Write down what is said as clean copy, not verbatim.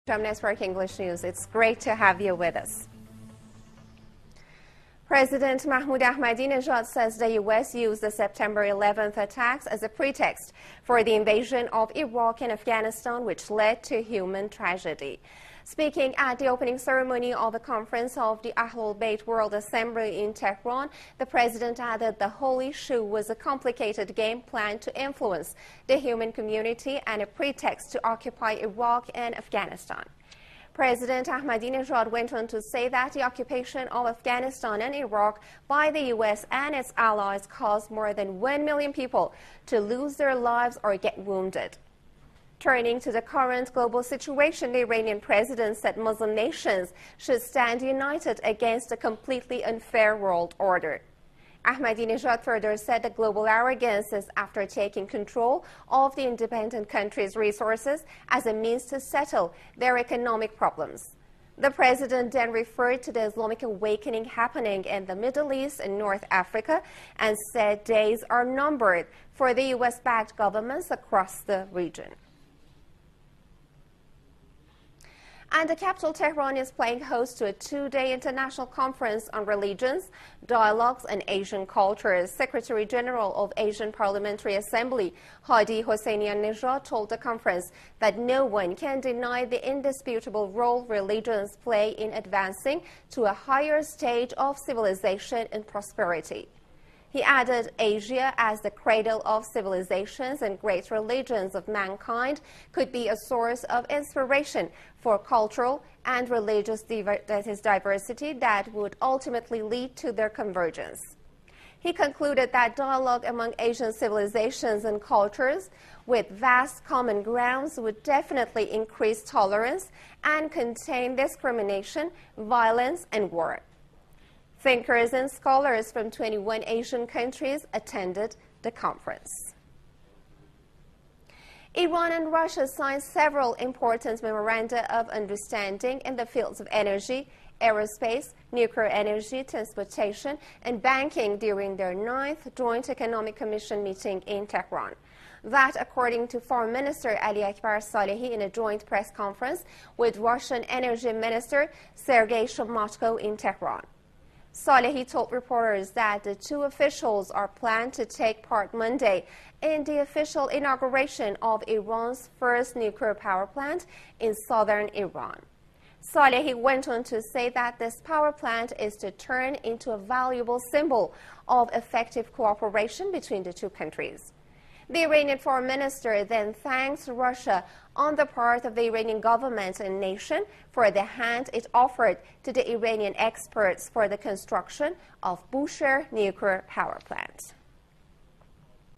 From Network English News, it's great to have you with us. President Mahmoud Ahmadinejad says the U.S. used the September 11th attacks as a pretext for the invasion of Iraq and Afghanistan, which led to human tragedy. Speaking at the opening ceremony of a conference of the Ahlul Bayt World Assembly in Tehran, the president added the whole issue was a complicated game planned to influence the human community and a pretext to occupy Iraq and Afghanistan. President Ahmadinejad went on to say that the occupation of Afghanistan and Iraq by the U.S. and its allies caused more than 1 million people to lose their lives or get wounded. Turning to the current global situation, the Iranian president said Muslim nations should stand united against a completely unfair world order. Ahmadinejad further said that global arrogance is after taking control of the independent country's resources as a means to settle their economic problems. The president then referred to the Islamic awakening happening in the Middle East and North Africa and said days are numbered for the U.S.-backed governments across the region. And the capital, Tehran, is playing host to a two-day international conference on religions, dialogues, and Asian cultures. Secretary General of Asian Parliamentary Assembly, Hadi Hosseinian-Nejad, told the conference that no one can deny the indisputable role religions play in advancing to a higher stage of civilization and prosperity. He added Asia, as the cradle of civilizations and great religions of mankind, could be a source of inspiration for cultural and religious diversity that would ultimately lead to their convergence. He concluded that dialogue among Asian civilizations and cultures with vast common grounds would definitely increase tolerance and contain discrimination, violence, and war. Thinkers and scholars from 21 Asian countries attended the conference. Iran and Russia signed several important memoranda of understanding in the fields of energy, aerospace, nuclear energy, transportation, and banking during their 9th Joint Economic Commission meeting in Tehran. That, according to Foreign Minister Ali Akbar Salehi in a joint press conference with Russian Energy Minister Sergei Shomotko in Tehran. Salehi told reporters that the two officials are planned to take part Monday in the official inauguration of Iran's first nuclear power plant in southern Iran. Salehi went on to say that this power plant is to turn into a valuable symbol of effective cooperation between the two countries. The Iranian foreign minister then thanks Russia on the part of the Iranian government and nation for the hand it offered to the Iranian experts for the construction of Bushehr nuclear power plant.